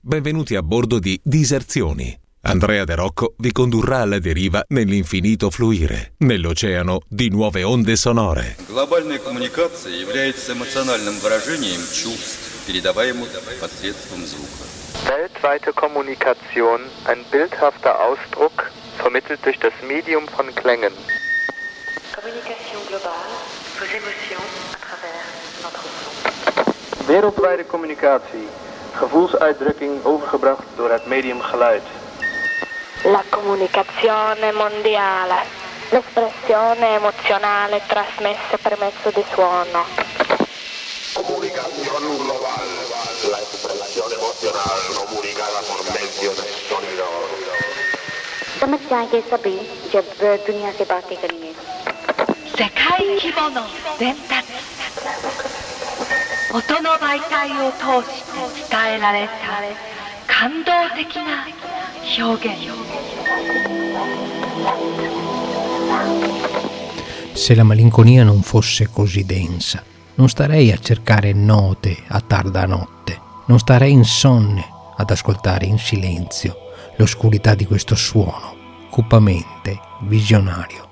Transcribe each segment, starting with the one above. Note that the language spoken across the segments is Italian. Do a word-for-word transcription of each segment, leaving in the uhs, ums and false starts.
Benvenuti a bordo di Diserzioni. Andrea De Rocco vi condurrà alla deriva nell'infinito fluire, nell'oceano di nuove onde sonore. Глобальная коммуникация является эмоциональным выражением чувств, передаваемых посредством звука. Weltweite Kommunikation, ein bildhafter Ausdruck, vermittelt durch das Medium von Klängen. Communication globale, vos émotions à travers notre son. Wereldwijde communicatie, gevoelsuitdrukking overgebracht door het medium geluid. La comunicazione mondiale, l'espressione emozionale trasmessa per mezzo di suono. Comunicación global, la expresión emocional comunicada por medio de sonido. समझ के सभी जब दुनिया से बातें करेंगे 世界規模の伝達音の媒体を通して伝えられた感動的な表現 Se la malinconia non fosse così densa, non starei a cercare note a tarda notte, non starei insonne ad ascoltare in silenzio l'oscurità di questo suono, cupamente visionario.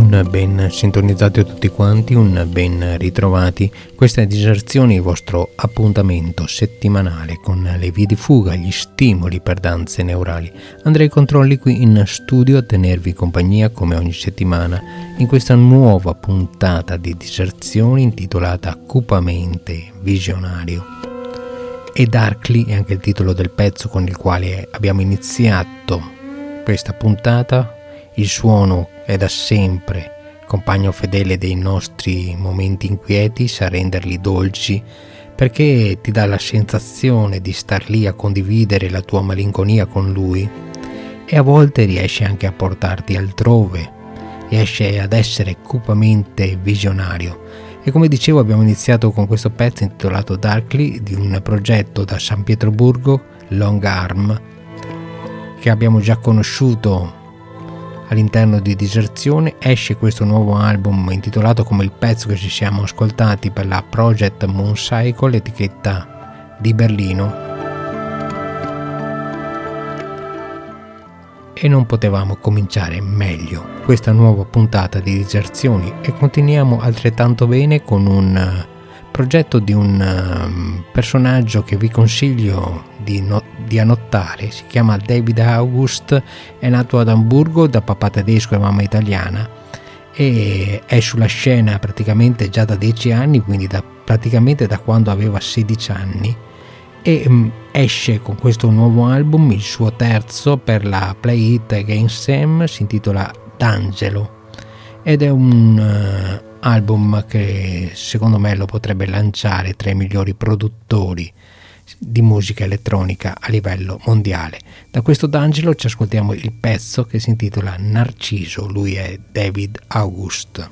Un ben sintonizzati a tutti quanti, un ben ritrovati. Questa è Diserzioni, il vostro appuntamento settimanale con le vie di fuga, gli stimoli per danze neurali. Andrei Controlli qui in studio a tenervi compagnia come ogni settimana in questa nuova puntata di Diserzioni intitolata Cupamente Visionario. E Darkly è anche il titolo del pezzo con il quale abbiamo iniziato questa puntata. Il suono è da sempre compagno fedele dei nostri momenti inquieti, sa renderli dolci perché ti dà la sensazione di star lì a condividere la tua malinconia con lui e a volte riesce anche a portarti altrove, riesce ad essere cupamente visionario. E come dicevo abbiamo iniziato con questo pezzo intitolato Darkly di un progetto da San Pietroburgo, Long Arm, che abbiamo già conosciuto all'interno di Diserzione. Esce questo nuovo album intitolato come il pezzo che ci siamo ascoltati per la Project Moon Cycle, etichetta di Berlino, e non potevamo cominciare meglio questa nuova puntata di Diserzioni. E continuiamo altrettanto bene con un progetto di un um, personaggio che vi consiglio di, no- di annotare. Si chiama David August, è nato ad Amburgo da papà tedesco e mamma italiana e è sulla scena praticamente già da dieci anni, quindi da, praticamente da quando aveva sedici anni, e um, esce con questo nuovo album, il suo terzo per la Play It Again Sam, si intitola D'Angelo ed è un uh, album che secondo me lo potrebbe lanciare tra i migliori produttori di musica elettronica a livello mondiale. Da questo D'Angelo ci ascoltiamo il pezzo che si intitola Narciso, lui è David August.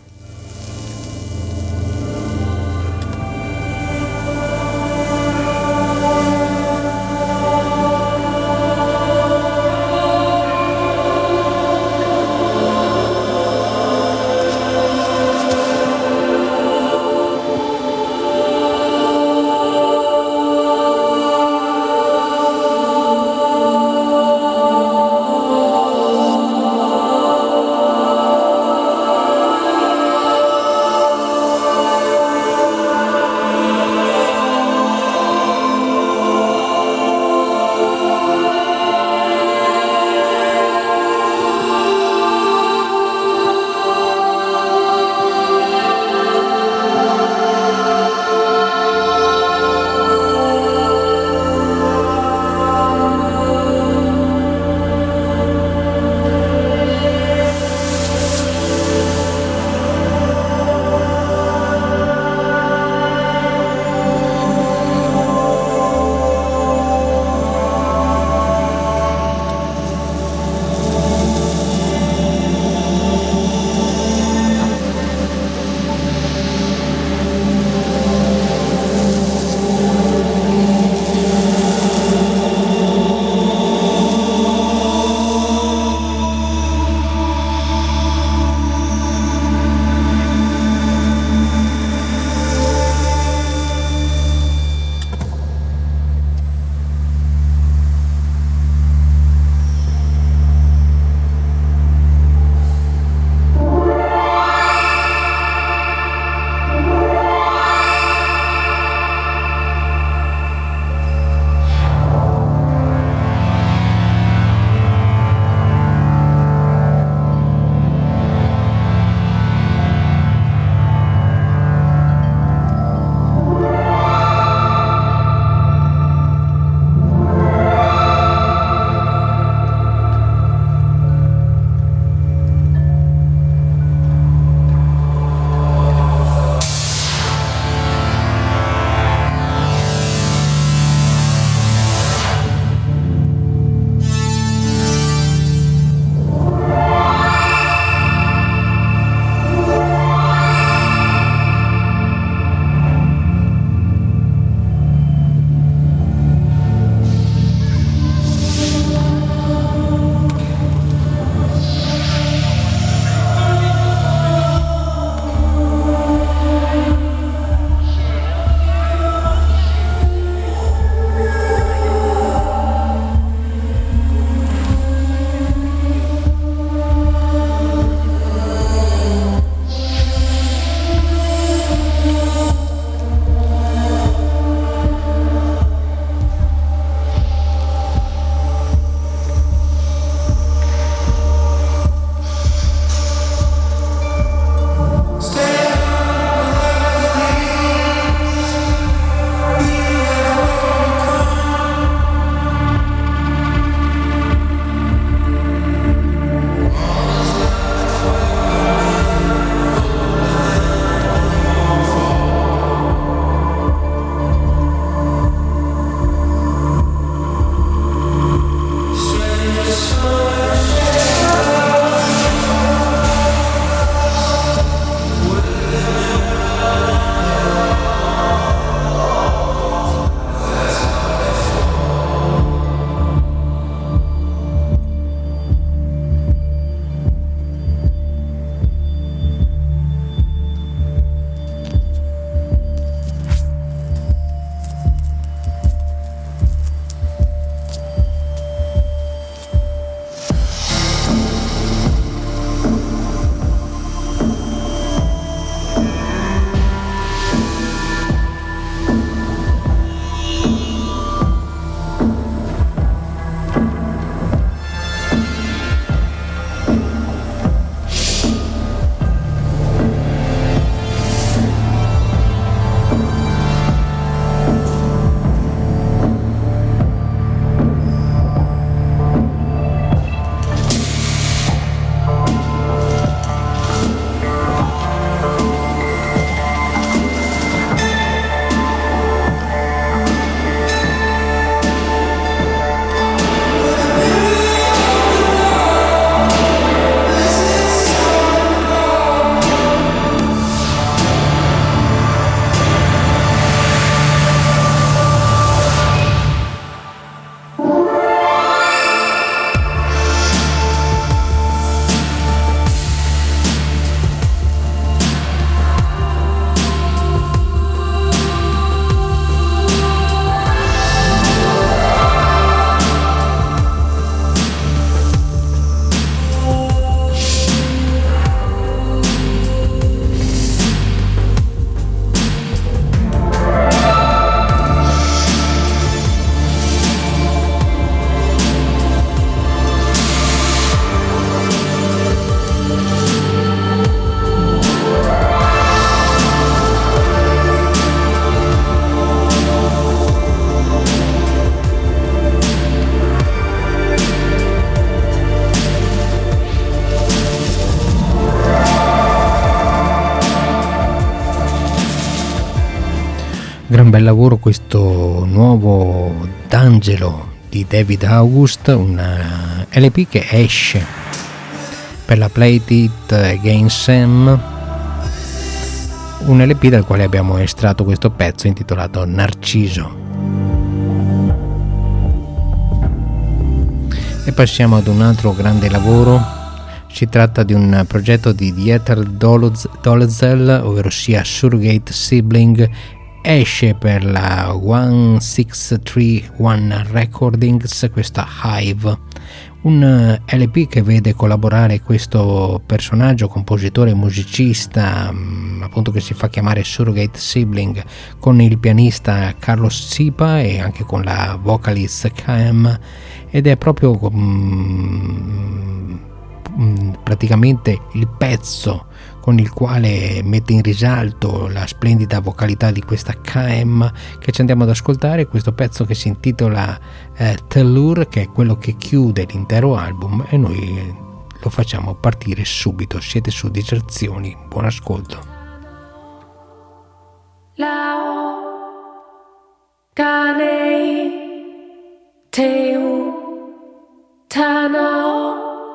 Gran bel lavoro questo nuovo D'Angelo di David August, un L P che esce per la Play It Again Sam, un L P dal quale abbiamo estratto questo pezzo intitolato Narciso. E passiamo ad un altro grande lavoro. Si tratta di un progetto di Dieter Dolezal, ovvero sia Surrogate Sibling. Esce per la one six three one Recordings questa Hive, un L P che vede collaborare questo personaggio, compositore e musicista, appunto, che si fa chiamare Surrogate Sibling, con il pianista Carlos Zipa e anche con la vocalist K M, ed è proprio um, praticamente il pezzo con il quale mette in risalto la splendida vocalità di questa K M che ci andiamo ad ascoltare, questo pezzo che si intitola eh, Tellur, che è quello che chiude l'intero album, e noi lo facciamo partire subito. Siete su Diserzioni, buon ascolto. Lao Kanei Teu Tanao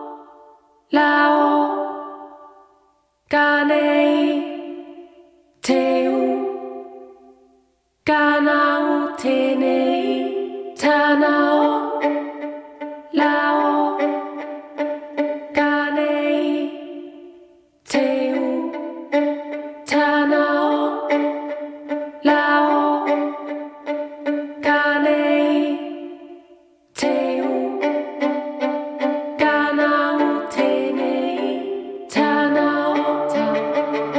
Lao Kanei Teu Kanao Tenei Tanao Lao Kanei Teu Tanao Lao Kanei Teu Kanao Tenei Tanao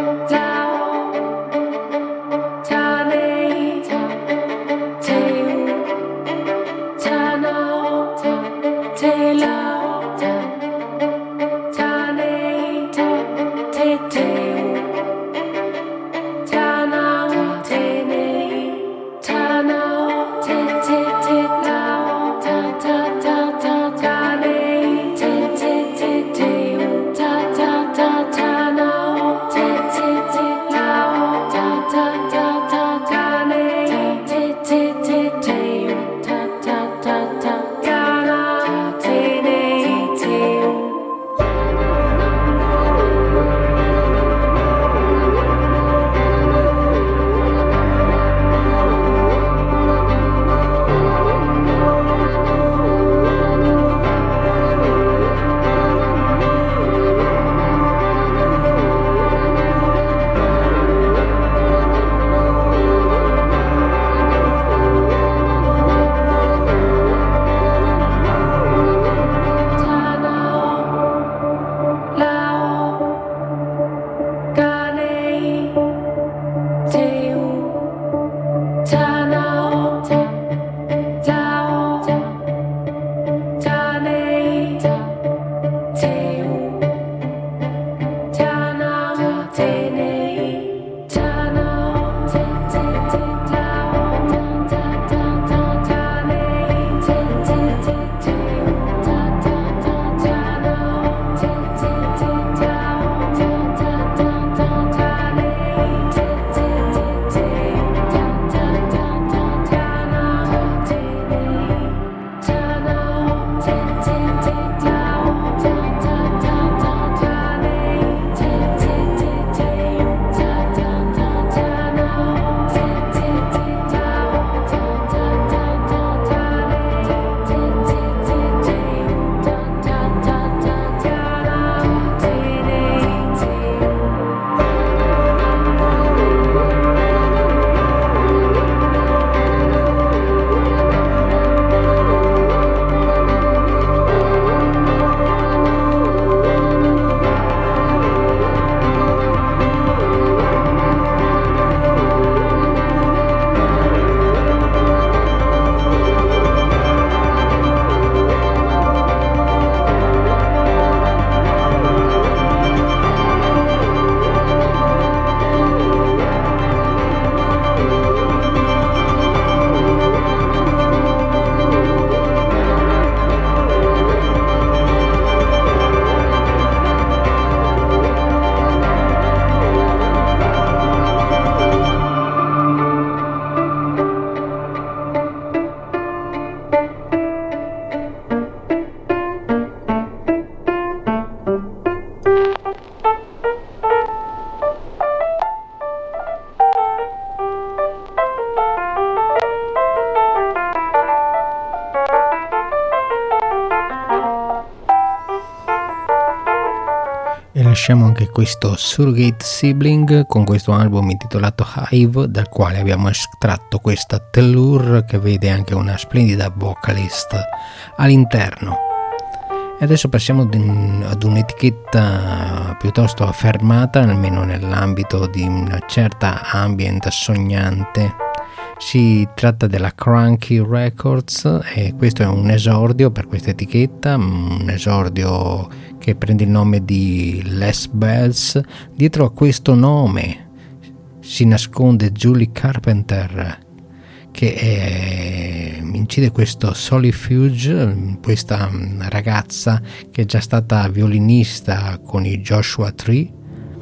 E lasciamo anche questo Surrogate Sibling con questo album intitolato Hive, dal quale abbiamo estratto questa Tellur, che vede anche una splendida vocalist all'interno. E adesso passiamo ad un'etichetta piuttosto affermata, almeno nell'ambito di una certa ambient sognante. Si tratta della Cranky Records e questo è un esordio per questa etichetta, un esordio che prende il nome di Les Bells. Dietro a questo nome si nasconde Julie Carpenter, che è, incide questo Solifuge, questa ragazza che è già stata violinista con i Joshua Tree,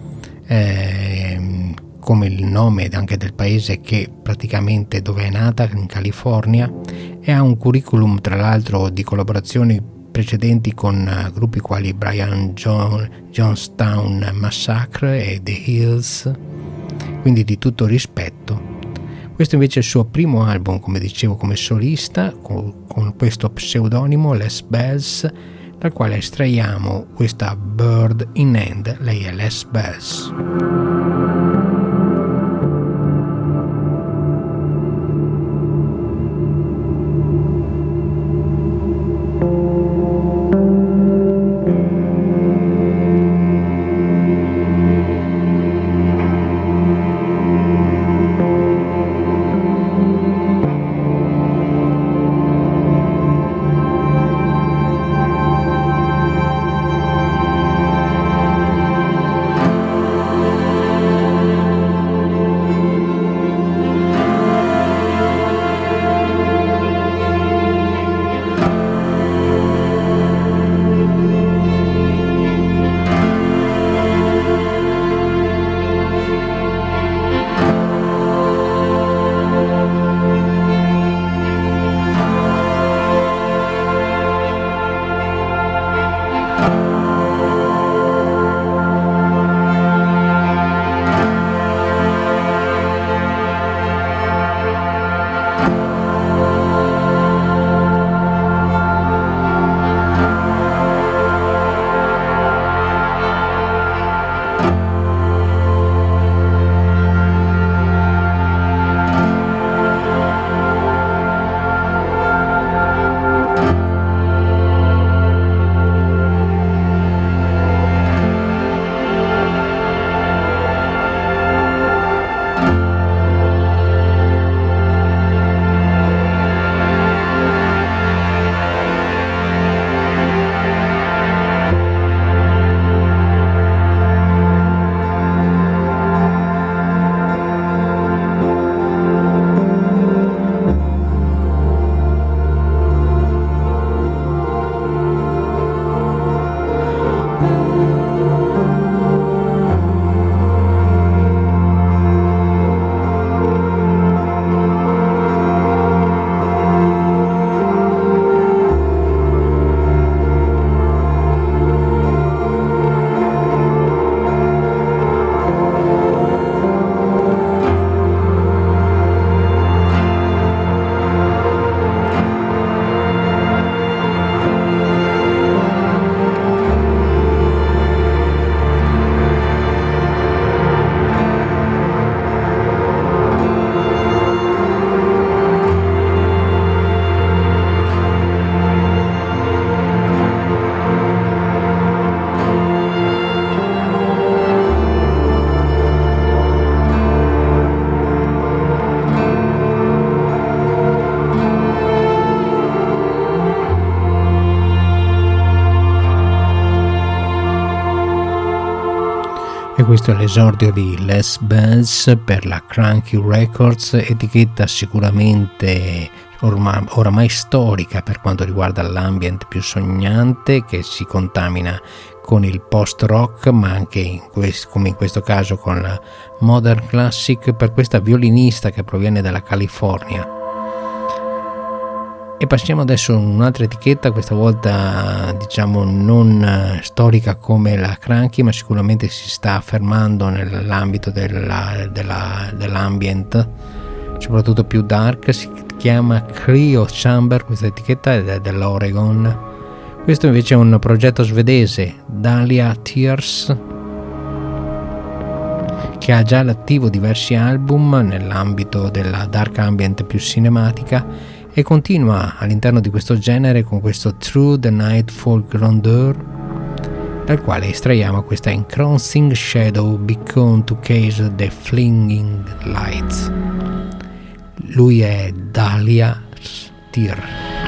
eh, come il nome anche del paese che praticamente dove è nata, in California, e ha un curriculum tra l'altro di collaborazioni precedenti con uh, gruppi quali Brian John, Johnstown Massacre e The Hills, quindi di tutto rispetto. Questo invece è il suo primo album, come dicevo, come solista, con, con questo pseudonimo Les Bells, dal quale estraiamo questa Bird in Hand. Lei è Les Bells. E questo è l'esordio di Les Bells per la Cranky Records, etichetta sicuramente ormai, oramai storica per quanto riguarda l'ambient più sognante, che si contamina con il post-rock, ma anche in questo, come in questo caso con la modern classic, per questa violinista che proviene dalla California. E passiamo adesso a un'altra etichetta, questa volta diciamo non storica come la Cranky, ma sicuramente si sta affermando nell'ambito della, della, dell'ambient, soprattutto più dark. Si chiama Cryo Chamber, questa etichetta è dell'Oregon. Questo invece è un progetto svedese, Dahlia Tears, che ha già all'attivo diversi album nell'ambito della dark ambient più cinematica e continua all'interno di questo genere con questo Through the Nightfall Grandeur, dal quale estraiamo questa Encroaching Shadow Beacon to Case the Flinging Lights. Lui è Dahlia Tears.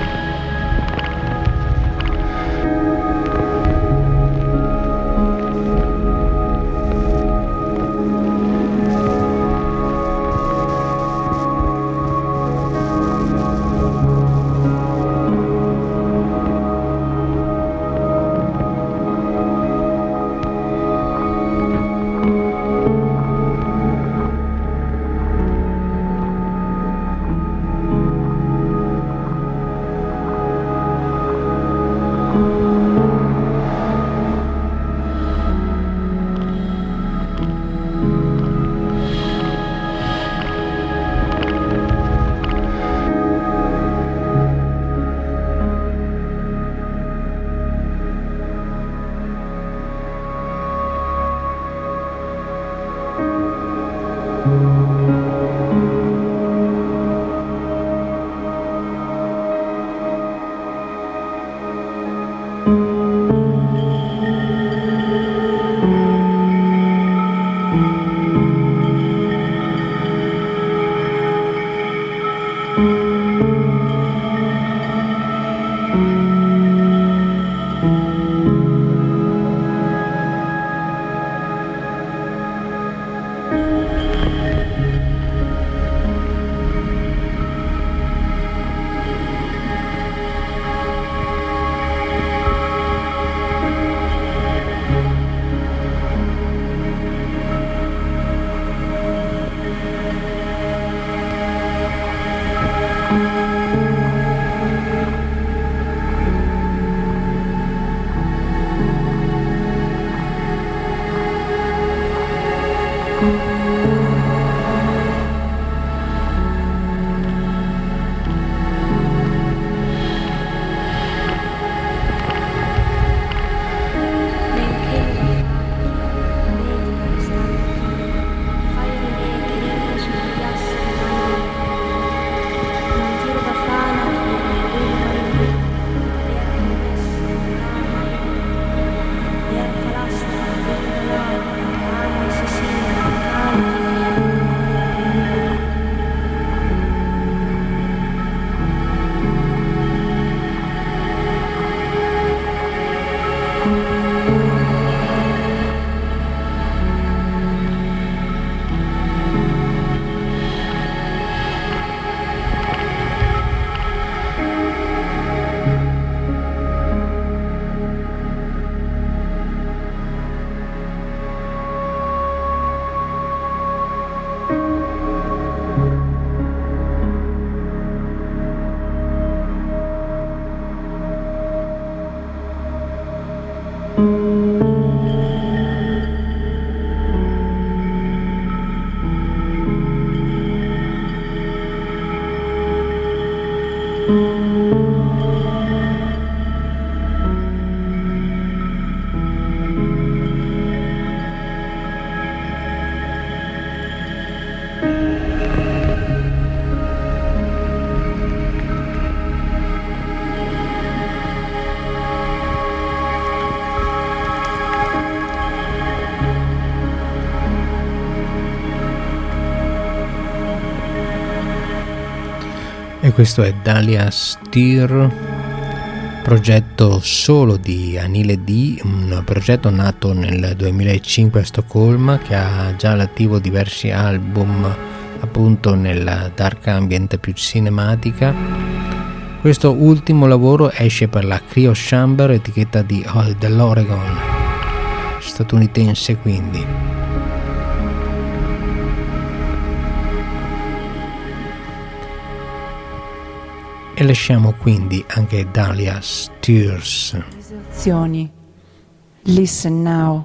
E questo è Dahlia Tears, progetto solo di Anile D, un progetto nato nel duemilacinque a Stoccolma, che ha già all'attivo diversi album appunto nella dark ambient più cinematica. Questo ultimo lavoro esce per la Cryo Chamber, etichetta di, oh, dell'Oregon, statunitense quindi. e lasciamo quindi anche Dahlia Steers. Diserzioni. Listen now.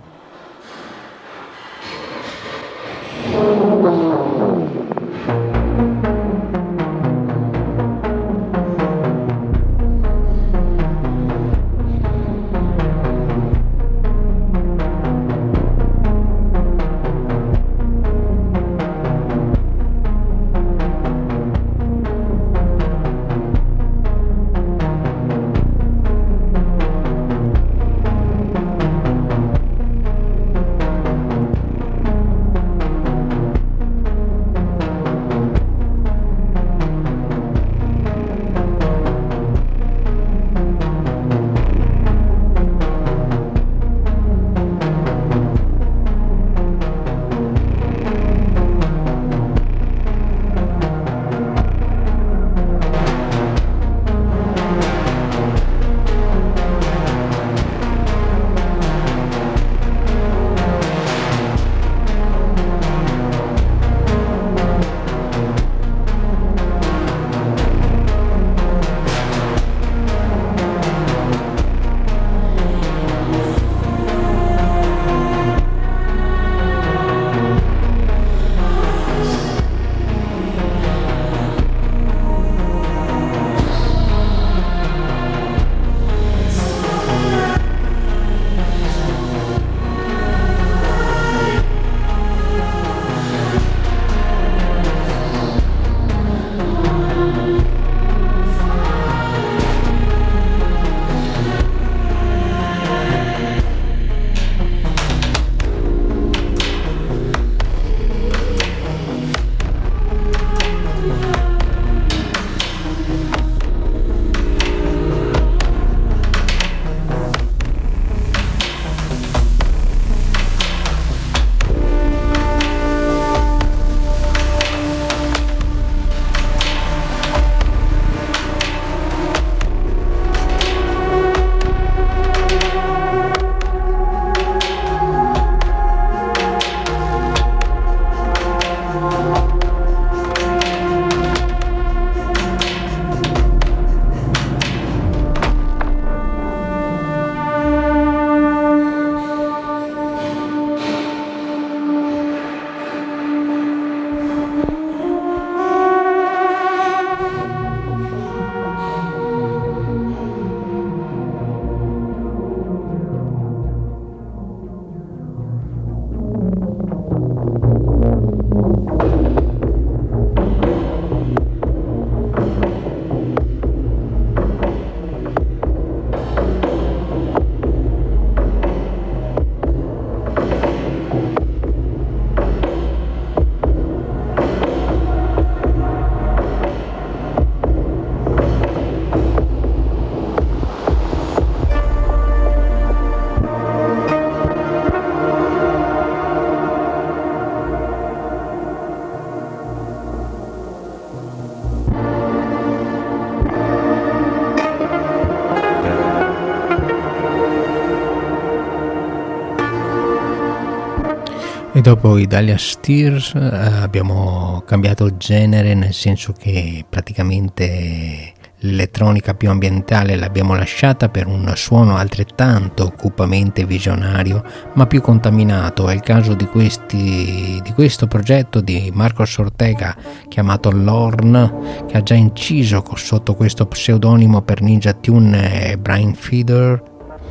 E dopo i Dahlia Steers eh, abbiamo cambiato genere, nel senso che praticamente l'elettronica più ambientale l'abbiamo lasciata per un suono altrettanto cupamente visionario ma più contaminato. È il caso di, questi, di questo progetto di Marcos Ortega chiamato Lorne, che ha già inciso sotto questo pseudonimo per Ninja Tune e Brain Feeder.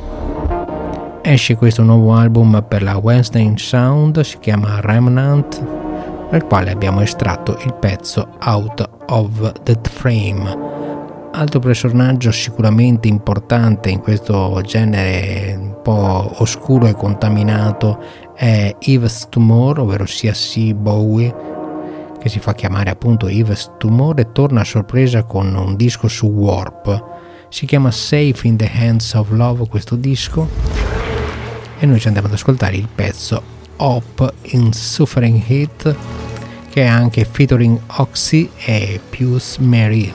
Esce questo nuovo album per la Wednesday Sound, si chiama Remnant, dal quale abbiamo estratto il pezzo Out of the Frame. Altro personaggio sicuramente importante in questo genere un po' oscuro e contaminato è Yves Tumor, ovvero sia C. Bowie, che si fa chiamare appunto Yves Tumor e torna a sorpresa con un disco su Warp. Si chiama Safe in the Hands of Love questo disco. E noi ci andiamo ad ascoltare il pezzo Up in Suffering Heat, che è anche featuring Oxy e Pius Mary.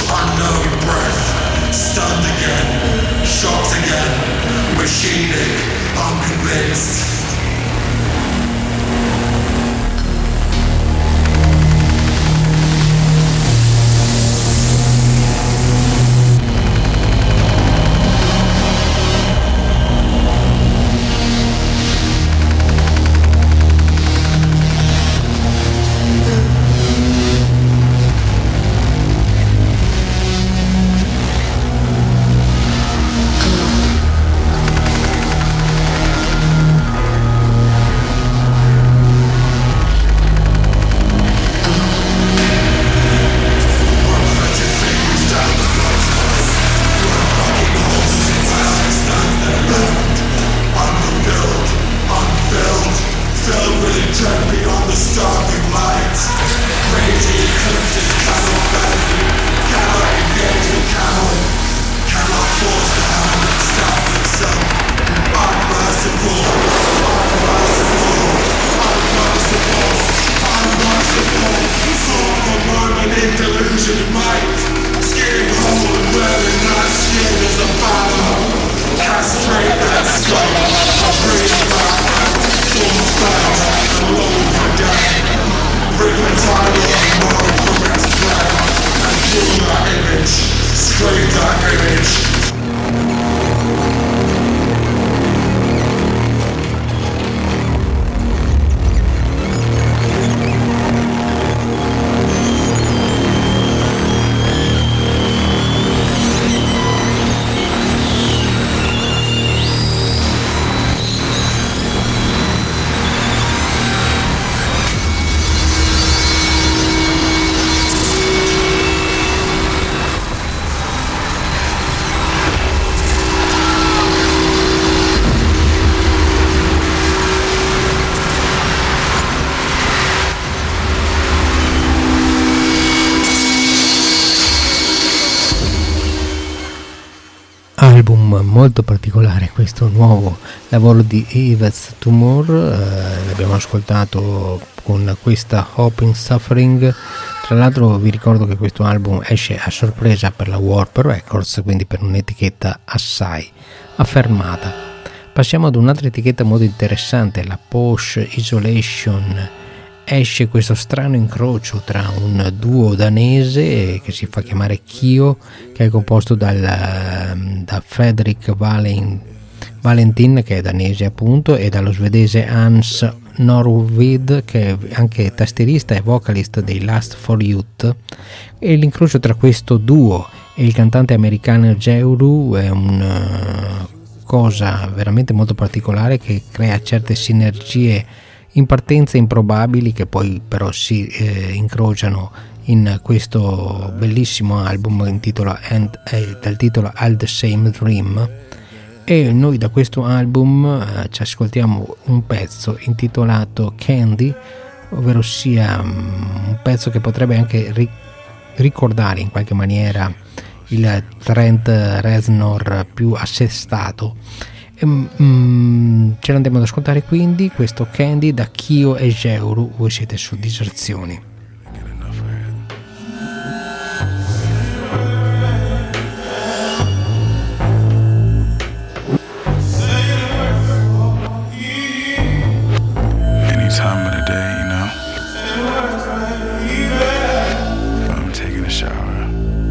unknown breath, stunned again, shocked again, machining, unconvinced. Album molto particolare, questo nuovo lavoro di Yves Tumor, eh, l'abbiamo ascoltato con questa Hope in Suffering. Tra l'altro vi ricordo che questo album esce a sorpresa per la Warp Records, quindi per un'etichetta assai affermata. Passiamo ad un'altra etichetta molto interessante, la Posh Isolation. Esce questo strano incrocio tra un duo danese che si fa chiamare Kyo, che è composto dal, da Fredrik Valen, Valentin, che è danese appunto, e dallo svedese Hans Norrvid, che è anche tastierista e vocalist dei Last for Youth. E l'incrocio tra questo duo e il cantante americano Jeuru è una cosa veramente molto particolare che crea certe sinergie in partenza improbabili, che poi però si eh, incrociano in questo bellissimo album intitola and, eh, dal titolo All the Same Dream. E noi da questo album eh, ci ascoltiamo un pezzo intitolato Candy, ovvero sia um, un pezzo che potrebbe anche ri- ricordare in qualche maniera il Trent Reznor più assestato. Mm, ce l'andiamo ad ascoltare quindi questo Candy da Kyo e Jeuru. Voi siete su Diserzioni. Any time of the day, you know, I'm taking a shower.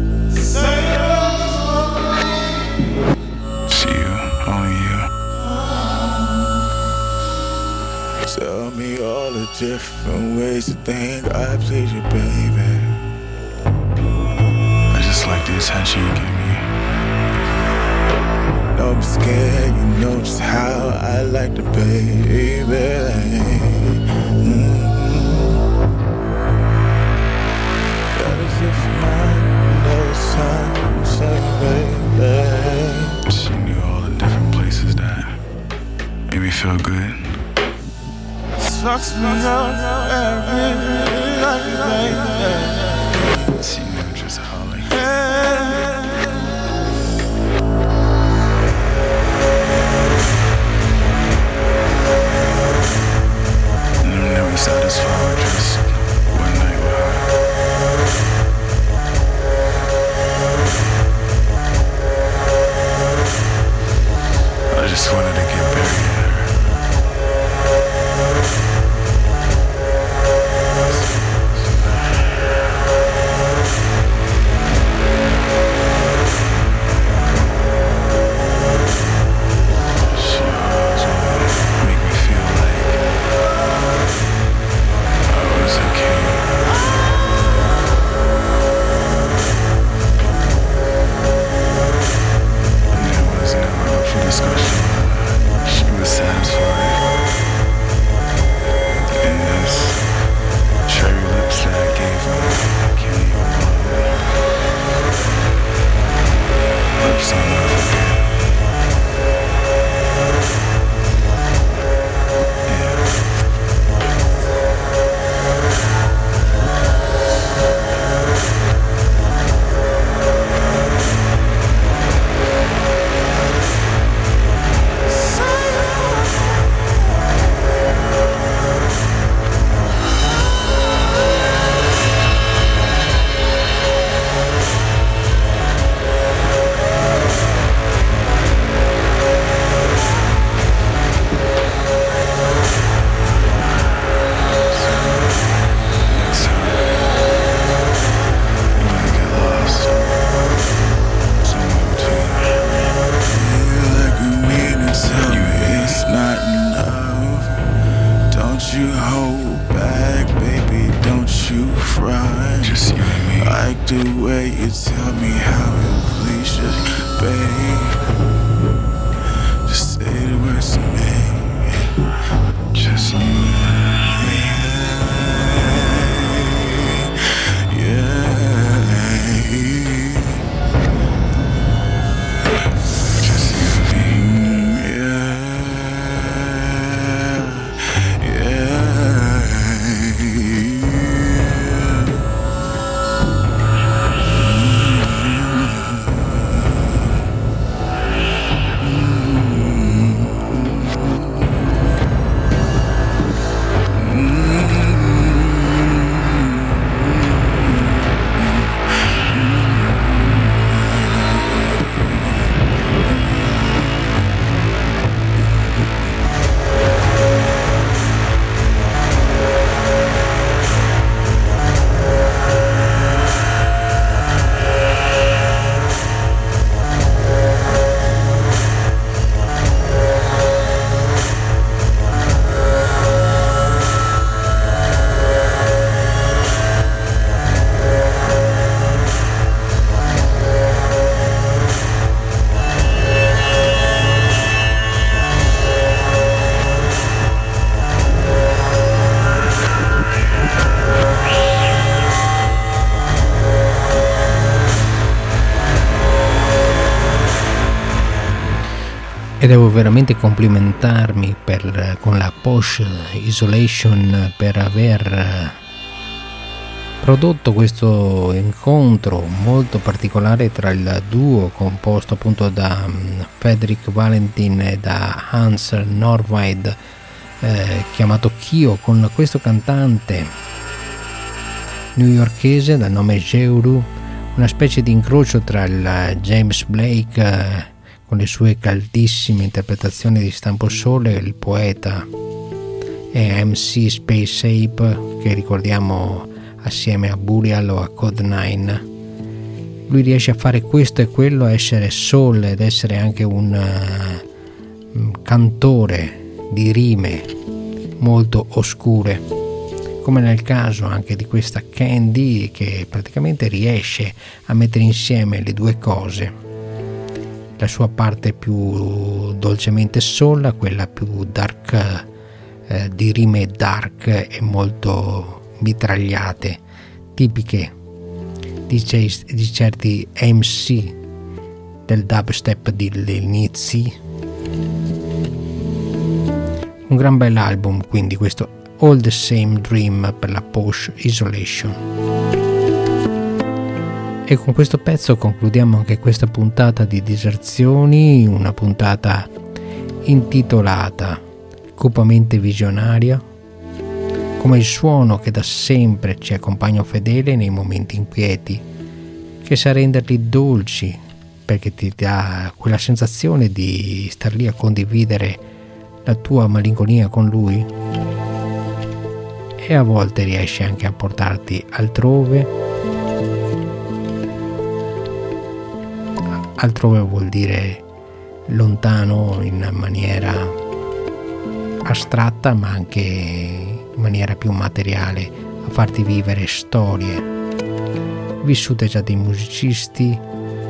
See you, only you. Tell me all the different ways to think I please you, baby. I just like the attention you give me. Don't be scared, you know just how I like the baby. Mm-hmm. That is if mine knows time, say baby. She knew all the different places that made me feel good. Sucks me up every night, baby. She knew just how like I'm never satisfied with just one night with her. like the way you tell me how it please you, babe. Just say the words to me, yeah. Just you and me, yeah. Just you and me, yeah, yeah. E devo veramente complimentarmi per, con la Posh Isolation per aver prodotto questo incontro molto particolare tra il duo composto appunto da Fredrik Valentin e da Hans Norweid, eh, chiamato Kyo, con questo cantante newyorkese dal nome Jeuru, una specie di incrocio tra il James Blake eh, con le sue caldissime interpretazioni di stampo soul, il poeta, e M C Space Ape, che ricordiamo assieme a Burial o a Code nine. Lui riesce a fare questo e quello, a essere soul ed essere anche un uh, cantore di rime molto oscure, come nel caso anche di questa Candy, che praticamente riesce a mettere insieme le due cose, la sua parte più dolcemente soul, quella più dark, eh, di rime dark e molto mitragliate, tipiche di, c- di certi M C del dubstep degli inizi. Un gran bel album quindi questo All the Same Dream per la Posh Isolation. E con questo pezzo concludiamo anche questa puntata di Diserzioni, una puntata intitolata Cupamente Visionaria, come il suono che da sempre ci accompagna fedele nei momenti inquieti, che sa renderli dolci perché ti dà quella sensazione di star lì a condividere la tua malinconia con lui, e a volte riesce anche a portarti altrove. Altrove vuol dire lontano in maniera astratta, ma anche in maniera più materiale, a farti vivere storie vissute già dai musicisti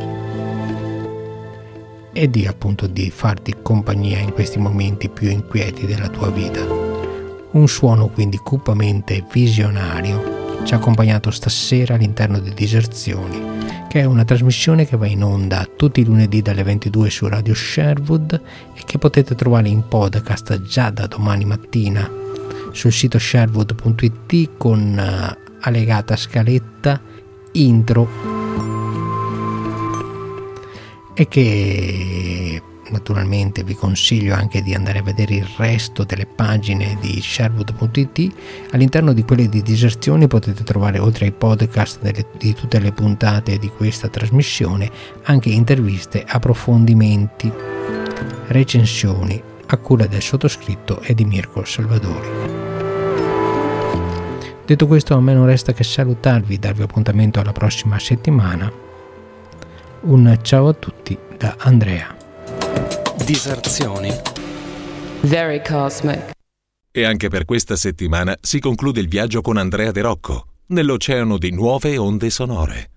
e di appunto di farti compagnia in questi momenti più inquieti della tua vita. Un suono quindi cupamente visionario ci ha accompagnato stasera all'interno di Diserzioni, che è una trasmissione che va in onda tutti i lunedì dalle ventidue su Radio Sherwood e che potete trovare in podcast già da domani mattina sul sito sherwood punto it con uh, allegata scaletta, intro, e che naturalmente vi consiglio anche di andare a vedere il resto delle pagine di sherwood punto it. All'interno di quelle di Diserzioni potete trovare, oltre ai podcast delle, di tutte le puntate di questa trasmissione, anche interviste, approfondimenti, recensioni a cura del sottoscritto e di Mirko Salvadori. Detto questo, a me non resta che salutarvi, darvi appuntamento alla prossima settimana. Un ciao a tutti da Andrea. Diserzioni. Very cosmic. E anche per questa settimana si conclude il viaggio con Andrea De Rocco. nell'oceano di nuove onde sonore.